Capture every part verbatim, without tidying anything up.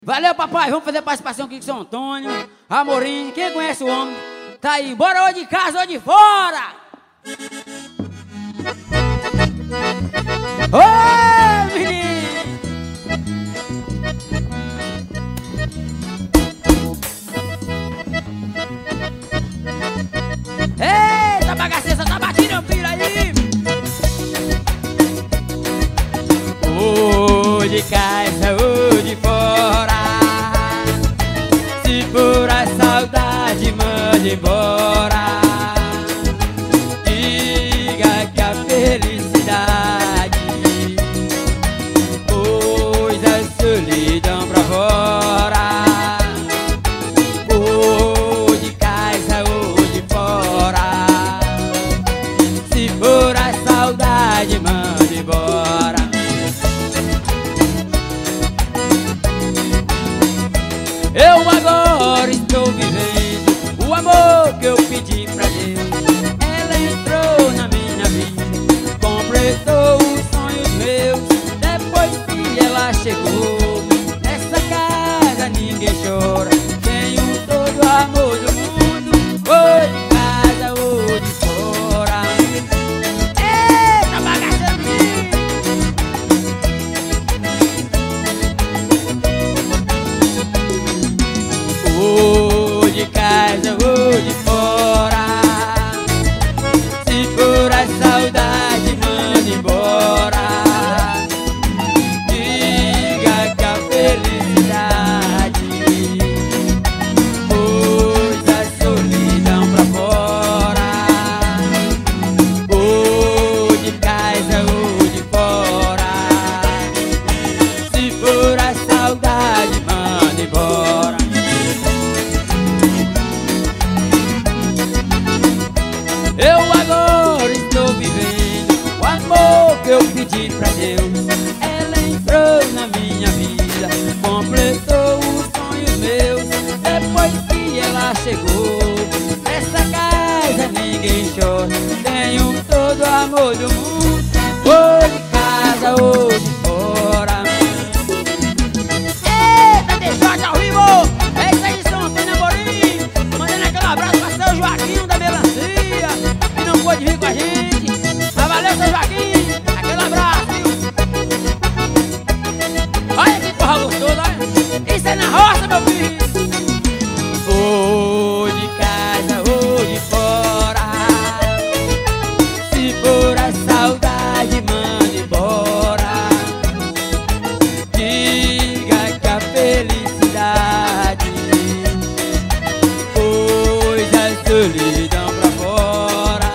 Valeu, papai. Vamos fazer participação aqui com São Antônio, Amorim. Quem conhece o homem? Tá aí. Bora ou de casa ou de fora. Ô, menino! Eita, bagaceira, tá batendo o filho aí! Ou de casa ou de fora, se for a saudade, manda embora. Diga que a felicidade pôs a solidão pra fora. Ou de casa ou de fora, se for a saudade, manda embora. Eu agora estou vivendo o amor que eu pedi pra Deus. Ela entrou na minha vida, completou os sonhos meus. Depois que ela chegou nessa casa, ninguém chora. Tenho todo o amor do mundo, ou de casa ou de fora. Eita, bagaceira, menino! Ou de casa ou de fora, se for a saudade, manda embora. Diga que a felicidade pôs a solidão pra fora. Ou de casa ou de fora, se for a saudade, manda embora. Eu agora estou vivendo o amor que eu pedi pra Deus. Ela entrou na minha vida, completou os sonhos meus. Depois que ela chegou nessa casa, ninguém chora. Tenho todo o amor do mundo, ou de casa ou de fora. Eita, deixa ao vivo! É isso aí, São Antônio, Amorim. Mandando aquele abraço pra seu Joaquim da Melancia, que não pôde vir com a gente. Mas valeu, seu Joaquim. Aquele abraço, viu? Olha que porra gostosa, olha. Isso é na roça, meu filho. Ou de casa ou de fora, se for a saudade, manda embora. Diga que a felicidade pôs a solidão pra fora.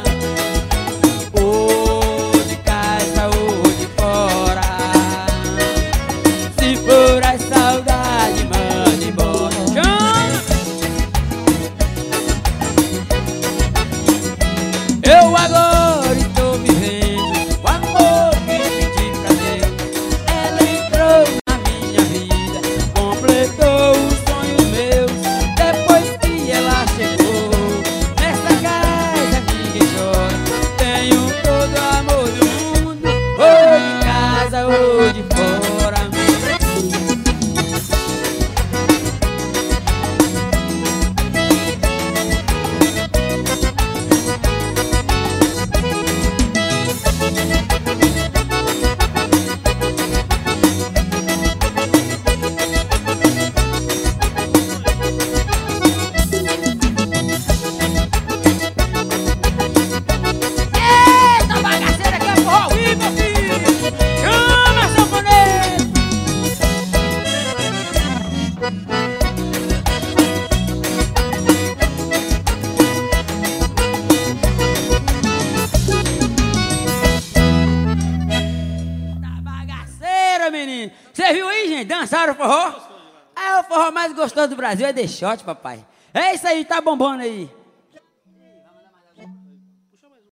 Ou de casa ou de fora, se for a saudade, manda embora. Eu agora estou vivendo o amor que pedi pra Deus. Ela entrou na minha vida, completou os sonhos meus. Depois que ela chegou nessa casa, ninguém chora. Tenho todo o amor do mundo, ou de casa ou de fora. Eita, bagaceira, que é forró ao vivo, meu filho! Chama, sanfoneiro! Tá bagaceira, menino! Você viu aí, gente? Dançaram o forró? É o forró mais gostoso do Brasil, é The Shot, papai. É isso aí, tá bombando aí.